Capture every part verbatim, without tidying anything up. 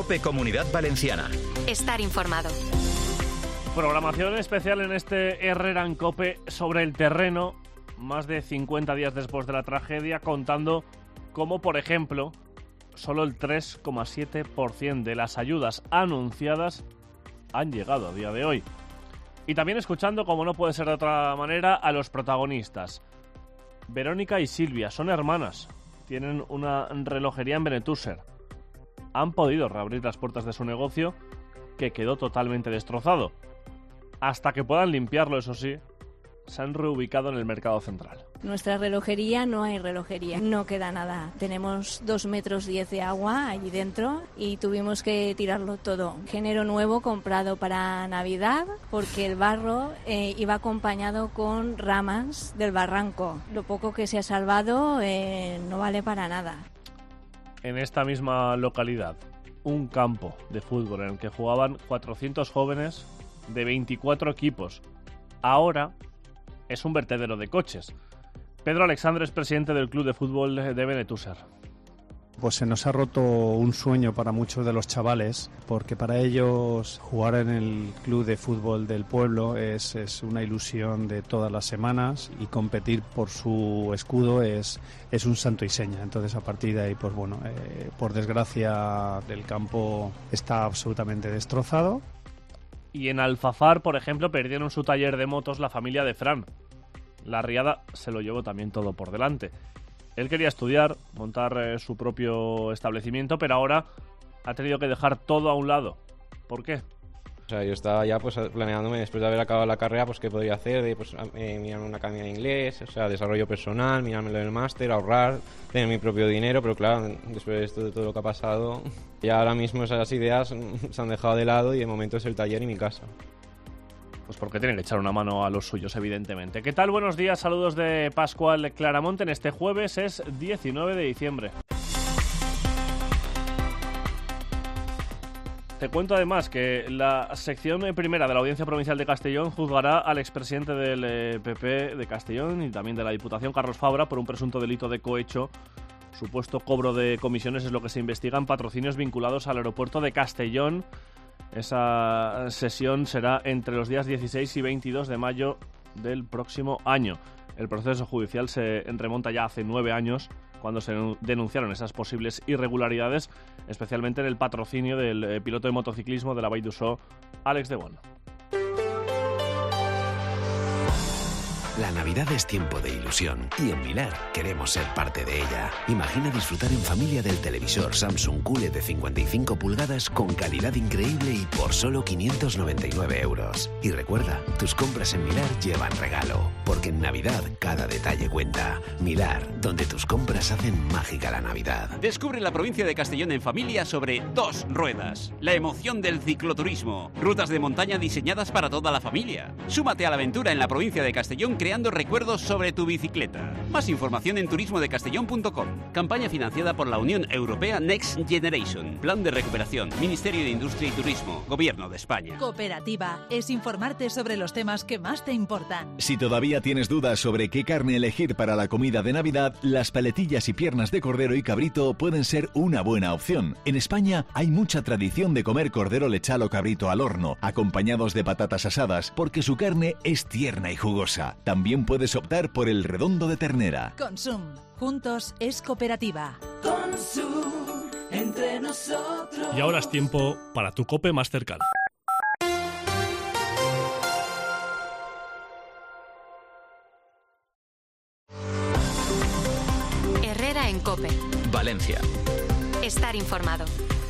COPE Comunidad Valenciana. Estar informado. Programación especial en este Herrera en COPE sobre el terreno, más de cincuenta días después de la tragedia, contando cómo, por ejemplo, solo el tres coma siete por ciento de las ayudas anunciadas han llegado a día de hoy. Y también escuchando, como no puede ser de otra manera, a los protagonistas. Verónica y Silvia son hermanas, tienen una relojería en Benetússer. Han podido reabrir las puertas de su negocio, que quedó totalmente destrozado. Hasta que puedan limpiarlo, eso sí, se han reubicado en el mercado central. Nuestra relojería no hay relojería, no queda nada. Tenemos dos metros diez de agua allí dentro y tuvimos que tirarlo todo. Género nuevo comprado para Navidad porque el barro eh, iba acompañado con ramas del barranco. Lo poco que se ha salvado eh, no vale para nada. En esta misma localidad, un campo de fútbol en el que jugaban cuatrocientos jóvenes de veinticuatro equipos. Ahora es un vertedero de coches. Pedro Alexandre es presidente del club de fútbol de Benetússer. Pues se nos ha roto un sueño para muchos de los chavales, porque para ellos jugar en el club de fútbol del pueblo es, es una ilusión de todas las semanas y competir por su escudo es, es un santo y seña. Entonces, a partir de ahí, pues bueno, eh, por desgracia el campo está absolutamente destrozado. Y en Alfafar, por ejemplo, perdieron su taller de motos la familia de Fran. La riada se lo llevó también todo por delante. Él quería estudiar, montar eh, su propio establecimiento, pero ahora ha tenido que dejar todo a un lado. ¿Por qué? O sea, yo estaba ya pues planeándome, después de haber acabado la carrera, pues qué podría hacer, de pues eh, mirarme una academia de inglés, o sea, desarrollo personal, mirármelo del máster, ahorrar, tener mi propio dinero, pero claro, después de, esto, de todo lo que ha pasado, ya ahora mismo esas ideas se han dejado de lado y de momento es el taller y mi casa. Pues porque tienen que echar una mano a los suyos, evidentemente. ¿Qué tal? Buenos días, saludos de Pascual Claramonte. En este jueves es diecinueve de diciembre. Te cuento además que la sección primera de la Audiencia Provincial de Castellón juzgará al expresidente del eh, P P de Castellón y también de la Diputación, Carlos Fabra, por un presunto delito de cohecho. Supuesto cobro de comisiones es lo que se investiga en patrocinios vinculados al aeropuerto de Castellón. Esa sesión será entre los días dieciséis y veintidós de mayo del próximo año. El proceso judicial se remonta ya hace nueve años, cuando se denunciaron esas posibles irregularidades, especialmente en el patrocinio del eh, piloto de motociclismo de la Vall d'Uixó, Àlex de Bon. La Navidad es tiempo de ilusión y en Milar queremos ser parte de ella. Imagina disfrutar en familia del televisor Samsung Q L E D de cincuenta y cinco pulgadas con calidad increíble y por solo quinientos noventa y nueve euros. Y recuerda, tus compras en Milar llevan regalo, porque en Navidad cada detalle cuenta. Milar, donde tus compras hacen mágica la Navidad. Descubre la provincia de Castellón en familia sobre dos ruedas. La emoción del cicloturismo. Rutas de montaña diseñadas para toda la familia. Súmate a la aventura en la provincia de Castellón creando recuerdos sobre tu bicicleta. Más información en turismo de castellón punto com. Campaña financiada por la Unión Europea Next Generation. Plan de recuperación. Ministerio de Industria y Turismo. Gobierno de España. Cooperativa es informarte sobre los temas que más te importan. Si todavía tienes dudas sobre qué carne elegir para la comida de Navidad, las paletillas y piernas de cordero y cabrito pueden ser una buena opción. En España hay mucha tradición de comer cordero lechal o cabrito al horno, acompañados de patatas asadas, porque su carne es tierna y jugosa. También puedes optar por el redondo de ternera. Consum. Juntos es cooperativa. Consum. Entre nosotros. Y ahora es tiempo para tu COPE más cercano. Herrera en COPE. Valencia. Estar informado.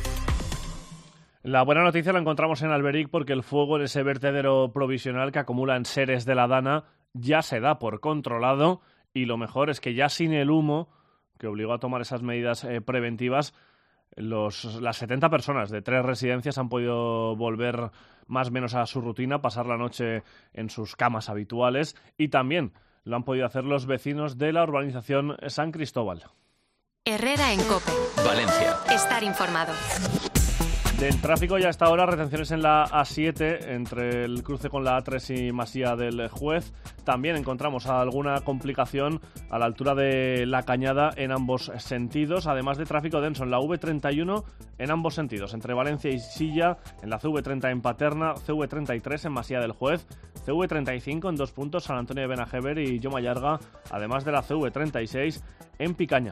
La buena noticia la encontramos en Alberic porque el fuego en ese vertedero provisional que acumula en Seres de la Dana ya se da por controlado y lo mejor es que ya sin el humo que obligó a tomar esas medidas eh, preventivas, los, las setenta personas de tres residencias han podido volver más o menos a su rutina, pasar la noche en sus camas habituales y también lo han podido hacer los vecinos de la urbanización San Cristóbal. Herrera en COPE. Valencia. Estar informado. Del tráfico ya hasta ahora, retenciones en la A siete entre el cruce con la A tres y Masía del Juez. También encontramos alguna complicación a la altura de La Cañada en ambos sentidos, además de tráfico denso en la V treinta y uno en ambos sentidos, entre Valencia y Silla, en la C V treinta en Paterna, C V treinta y tres en Masía del Juez, C V treinta y cinco en dos puntos, San Antonio de Benajever y Llomayarga, además de la C V treinta y seis en Picaña.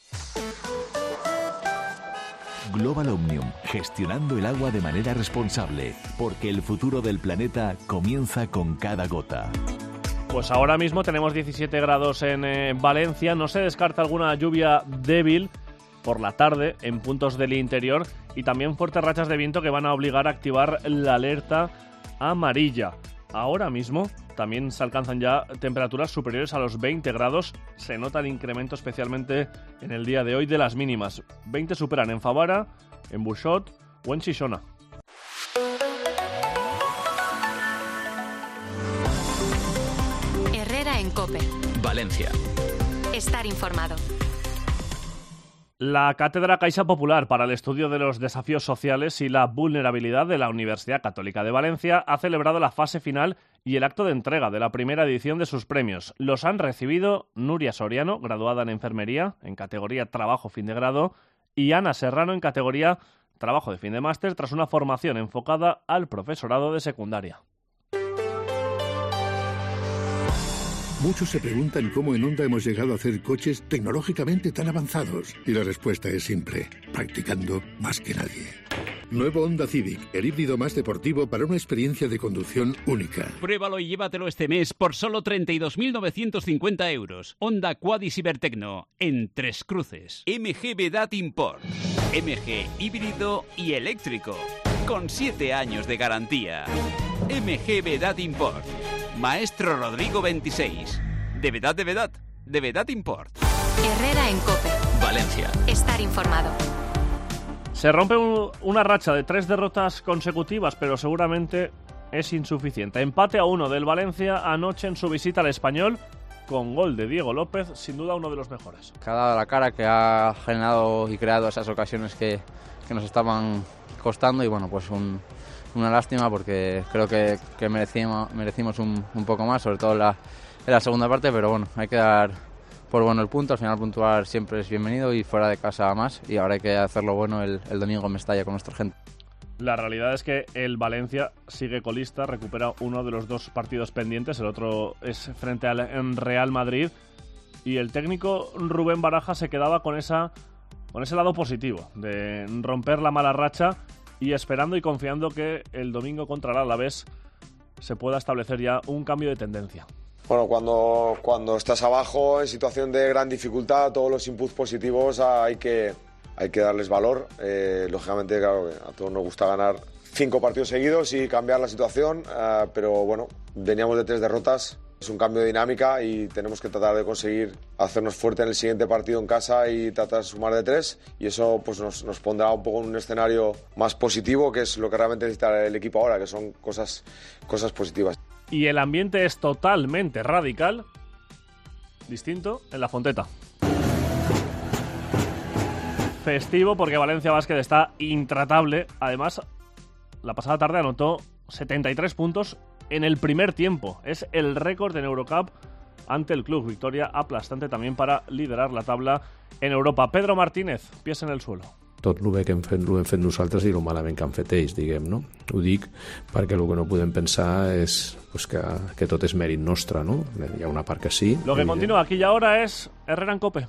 Global Omnium, gestionando el agua de manera responsable, porque el futuro del planeta comienza con cada gota. Pues ahora mismo tenemos diecisiete grados en eh, Valencia, no se descarta alguna lluvia débil por la tarde en puntos del interior y también fuertes rachas de viento que van a obligar a activar la alerta amarilla. Ahora mismo también se alcanzan ya temperaturas superiores a los veinte grados. Se nota el incremento especialmente en el día de hoy de las mínimas. veinte superan en Favara, en Buxot o en Xixona. Herrera en COPE. Valencia. Estar informado. La Cátedra Caixa Popular para el Estudio de los Desafíos Sociales y la Vulnerabilidad de la Universidad Católica de Valencia ha celebrado la fase final y el acto de entrega de la primera edición de sus premios. Los han recibido Nuria Soriano, graduada en Enfermería, en categoría Trabajo Fin de Grado, y Ana Serrano, en categoría Trabajo de Fin de Máster, tras una formación enfocada al profesorado de secundaria. Muchos se preguntan cómo en Honda hemos llegado a hacer coches tecnológicamente tan avanzados. Y la respuesta es simple: practicando más que nadie. Nuevo Honda Civic, el híbrido más deportivo para una experiencia de conducción única. Pruébalo y llévatelo este mes por solo treinta y dos mil novecientos cincuenta euros. Honda Quad y Cybertecno, en Tres Cruces. M G Vedat Import. M G híbrido y eléctrico, con siete años de garantía. M G Vedat Import. Maestro Rodrigo veintiséis. De Vedat, de Vedat, de Vedat Import. Herrera en COPE. Valencia. Estar informado. Se rompe un, una racha de tres derrotas consecutivas, pero seguramente es insuficiente. Empate a uno del Valencia anoche en su visita al Español, con gol de Diego López, sin duda uno de los mejores. Que ha dado la cara, que ha generado y creado esas ocasiones que, que nos estaban costando y bueno, pues un... Una lástima porque creo que, que merecimos, merecimos un, un poco más, sobre todo en la, en la segunda parte, pero bueno, hay que dar por bueno el punto. Al final puntuar siempre es bienvenido y fuera de casa más, y ahora hay que hacerlo bueno el, el domingo en Mestalla con nuestra gente. La realidad es que el Valencia sigue colista, recupera uno de los dos partidos pendientes, el otro es frente al en Real Madrid, y el técnico Rubén Baraja se quedaba con, esa, con ese lado positivo de romper la mala racha, y esperando y confiando que el domingo contra el Alavés se pueda establecer ya un cambio de tendencia. Bueno, cuando, cuando estás abajo en situación de gran dificultad, todos los inputs positivos hay que, hay que darles valor. Eh, lógicamente, claro, a todos nos gusta ganar cinco partidos seguidos y cambiar la situación, eh, pero bueno, veníamos de tres derrotas. Es un cambio de dinámica y tenemos que tratar de conseguir hacernos fuerte en el siguiente partido en casa y tratar de sumar de tres, y eso pues nos, nos pondrá un poco en un escenario más positivo, que es lo que realmente necesita el equipo ahora, que son cosas, cosas positivas. Y el ambiente es totalmente radical, distinto en La Fonteta. Festivo porque Valencia Basket está intratable. Además, la pasada tarde anotó setenta y tres puntos en el primer tiempo. Es el récord en Eurocup ante el club. Victoria aplastante también para liderar la tabla en Europa. Pedro Martínez, pies en el suelo. Tot el bé que hem fet, ho hem fet nosaltres i el malament que han fet ells, diguem, no? Ho dic perquè el que no podem pensar és pues, que, que tot és mèrit nostre, no? Hi ha una part que sí. Lo que continúa aquí y ahora es Herrera en COPE.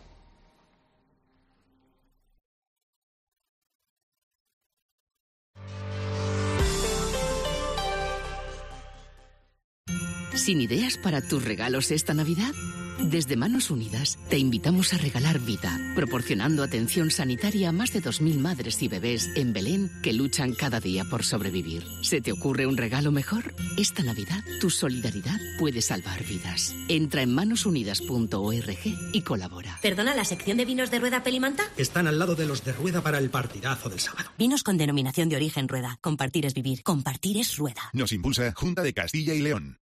¿Sin ideas para tus regalos esta Navidad? Desde Manos Unidas te invitamos a regalar vida, proporcionando atención sanitaria a más de dos mil madres y bebés en Belén que luchan cada día por sobrevivir. ¿Se te ocurre un regalo mejor? Esta Navidad tu solidaridad puede salvar vidas. Entra en manos unidas punto org y colabora. ¿Perdona, la sección de vinos de Rueda Pelimanta? Están al lado de los de Rueda para el partidazo del sábado. Vinos con denominación de origen Rueda. Compartir es vivir. Compartir es Rueda. Nos impulsa Junta de Castilla y León.